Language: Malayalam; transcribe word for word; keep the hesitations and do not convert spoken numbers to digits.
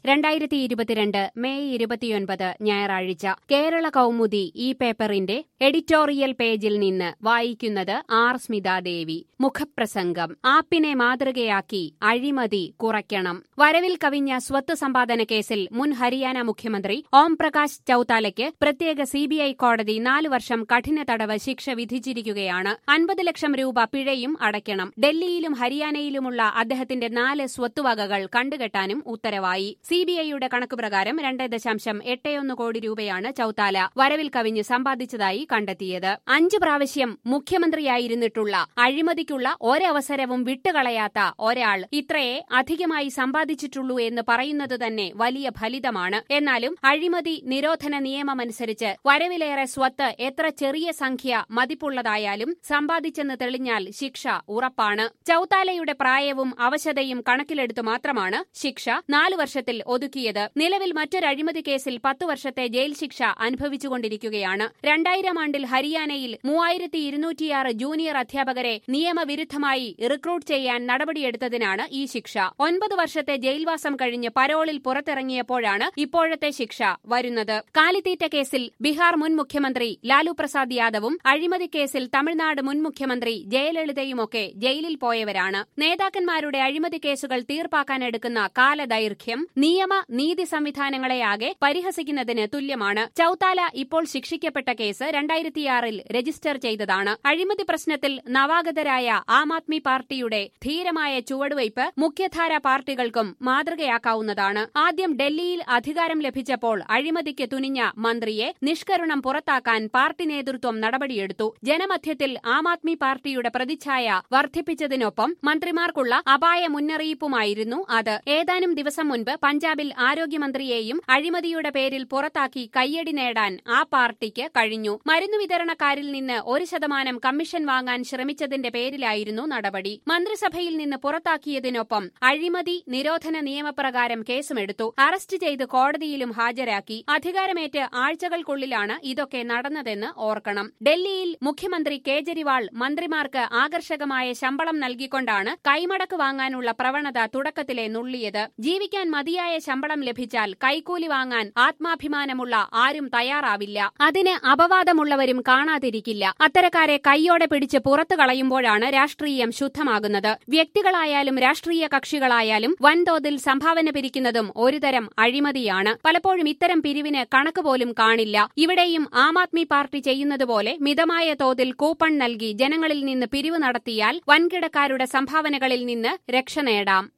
രണ്ടായിരത്തി ഇരുപത്തിരണ്ട് മെയ് ഇരുപത്തിയൊൻപത് ഞായറാഴ്ച കേരള കൗമുദി ഈ പേപ്പറിന്റെ എഡിറ്റോറിയൽ പേജിൽ നിന്ന് വായിക്കുന്നത് ആർ സ്മിതാദേവി. മുഖപ്രസംഗം. ആപ്പിനെ മാതൃകയാക്കി അഴിമതി കുറയ്ക്കണം. വരവിൽ കവിഞ്ഞ സ്വത്ത് സമ്പാദന കേസിൽ മുൻ ഹരിയാന മുഖ്യമന്ത്രി ഓം പ്രകാശ് ചൌത്താലയ്ക്ക് പ്രത്യേക സിബിഐ കോടതി നാലു വർഷം കഠിന തടവ് ശിക്ഷ വിധിച്ചിരിക്കുകയാണ്. അൻപത് ലക്ഷം രൂപ പിഴയും അടയ്ക്കണം. ഡൽഹിയിലും ഹരിയാനയിലുമുള്ള അദ്ദേഹത്തിന്റെ നാല് സ്വത്തുവകകൾ കണ്ടുകെട്ടാനും ഉത്തരവായി. സിബിഐയുടെ കണക്കുപ്രകാരം രണ്ട് ദശാംശം എട്ടൊന്ന് കോടി രൂപയാണ് ചൌത്താല വരവിൽ കവിഞ്ഞ് സമ്പാദിച്ചതായി കണ്ടെത്തിയത്. അഞ്ചു പ്രാവശ്യം മുഖ്യമന്ത്രിയായിരുന്നിട്ടുള്ള അഴിമതിക്കുള്ള ഒരവസരവും വിട്ടുകളയാത്ത ഒരാൾ ഇത്രയേ അധികമായി സമ്പാദിച്ചിട്ടുള്ളൂ എന്ന് പറയുന്നത് തന്നെ വലിയ ഫലിതമാണ്. എന്നാലും അഴിമതി നിരോധന നിയമമനുസരിച്ച് വരവിലേറെ സ്വത്ത് എത്ര ചെറിയ സംഖ്യ മതിപ്പുള്ളതായാലും സമ്പാദിച്ചെന്ന് തെളിഞ്ഞാൽ ശിക്ഷ ഉറപ്പാണ്. ചൌത്താലയുടെ പ്രായവും അവശതയും കണക്കിലെടുത്തു മാത്രമാണ് ശിക്ഷ നാലു വർഷത്തിൽ ഒതുക്കിയത്. നിലവിൽ മറ്റൊരു അഴിമതി കേസിൽ പത്തു വർഷത്തെ ജയിൽ ശിക്ഷ അനുഭവിച്ചുകൊണ്ടിരിക്കുകയാണ്. രണ്ടായിരം ആണ്ടിൽ ഹരിയാനയിൽ മൂവായിരത്തി ഇരുന്നൂറ്റിയാറ് ജൂനിയർ അധ്യാപകരെ നിയമവിരുദ്ധമായി റിക്രൂട്ട് ചെയ്യാൻ നടപടിയെടുത്തതിനാണ് ഈ ശിക്ഷ. ഒൻപത് വർഷത്തെ ജയിൽവാസം കഴിഞ്ഞ് പരോളിൽ പുറത്തിറങ്ങിയപ്പോഴാണ് ഇപ്പോഴത്തെ ശിക്ഷ വരുന്നത്. കാലിത്തീറ്റ കേസിൽ ബീഹാർ മുൻ മുഖ്യമന്ത്രി ലാലു പ്രസാദ് യാദവും അഴിമതി കേസിൽ തമിഴ്നാട് മുൻ മുഖ്യമന്ത്രി ജയലളിതയുമൊക്കെ ജയിലിൽ പോയവരാണ്. നേതാക്കന്മാരുടെ അഴിമതി കേസുകൾ തീർപ്പാക്കാനെടുക്കുന്ന കാലദൈർഘ്യം നിയമ നീതി സംവിധാനങ്ങളെയാകെ പരിഹസിക്കുന്നതിന് തുല്യമാണ്. ചൌത്താല ഇപ്പോൾ ശിക്ഷിക്കപ്പെട്ട കേസ് രണ്ടായിരത്തിയാറിൽ രജിസ്റ്റർ ചെയ്തതാണ്. അഴിമതി പ്രശ്നത്തിൽ നവാഗതരായ ആം ആദ്മി പാർട്ടിയുടെ ധീരമായ ചുവടുവയ്പ് മുഖ്യധാരാ പാർട്ടികൾക്കും മാതൃകയാക്കാവുന്നതാണ്. ആദ്യം ഡൽഹിയിൽ അധികാരം ലഭിച്ചപ്പോൾ അഴിമതിക്ക് തുനിഞ്ഞ മന്ത്രിയെ നിഷ്കരുണം പുറത്താക്കാൻ പാർട്ടി നേതൃത്വം നടപടിയെടുത്തു. ജനമധ്യത്തിൽ ആം ആദ്മി പാർട്ടിയുടെ പ്രതിച്ഛായ വർദ്ധിപ്പിച്ചതിനൊപ്പം മന്ത്രിമാർക്കുള്ള അപായ മുന്നറിയിപ്പുമായിരുന്നു അത്. ഏതാനും ദിവസം മുൻപ് പഞ്ചാബിൽ ആരോഗ്യമന്ത്രിയെയും അഴിമതിയുടെ പേരിൽ പുറത്താക്കി കയ്യടി നേടാൻ ആ പാർട്ടിക്ക് കഴിഞ്ഞു. മരുന്നു വിതരണക്കാരിൽ നിന്ന് ഒരു ശതമാനം കമ്മീഷൻ വാങ്ങാൻ ശ്രമിച്ചതിന്റെ പേരിലായിരുന്നു നടപടി. മന്ത്രിസഭയിൽ നിന്ന് പുറത്താക്കിയതിനൊപ്പം അഴിമതി നിരോധന നിയമപ്രകാരം കേസുമെടുത്തു. അറസ്റ്റ് ചെയ്ത് കോടതിയിലും ഹാജരാക്കി. അധികാരമേറ്റ് ആഴ്ചകൾക്കുള്ളിലാണ് ഇതൊക്കെ നടന്നതെന്ന് ഓർക്കണം. ഡൽഹിയിൽ മുഖ്യമന്ത്രി കേജ്രിവാൾ മന്ത്രിമാർക്ക് ആകർഷകമായ ശമ്പളം നൽകിക്കൊണ്ടാണ് കൈമടക്ക് വാങ്ങാനുള്ള പ്രവണത തുടക്കത്തിലെ നുള്ളിയത്. ജീവിക്കാൻ മതിയായ ശമ്പളം ലഭിച്ചാൽ കൈക്കൂലി വാങ്ങാൻ ആത്മാഭിമാനമുള്ള ആരും തയ്യാറാവില്ല. അതിന് അപവാദമുള്ളവരും കാണാതിരിക്കില്ല. അത്തരക്കാരെ കൈയോടെ പിടിച്ച് പുറത്തു കളയുമ്പോഴാണ് രാഷ്ട്രീയം ശുദ്ധമാകുന്നത്. വ്യക്തികളായാലും രാഷ്ട്രീയ കക്ഷികളായാലും വൻതോതിൽ സംഭാവന പിരിക്കുന്നതും ഒരുതരം അഴിമതിയാണ്. പലപ്പോഴും ഇത്തരം പിരിവിന് കണക്കുപോലും കാണില്ല. ഇവിടെയും ആം ആദ്മി പാർട്ടി ചെയ്യുന്നതുപോലെ മിതമായ തോതിൽ കൂപ്പൺ നൽകി ജനങ്ങളിൽ നിന്ന് പിരിവ് നടത്തിയാൽ വൻകിടക്കാരുടെ സംഭാവനകളിൽ നിന്ന് രക്ഷ നേടാം.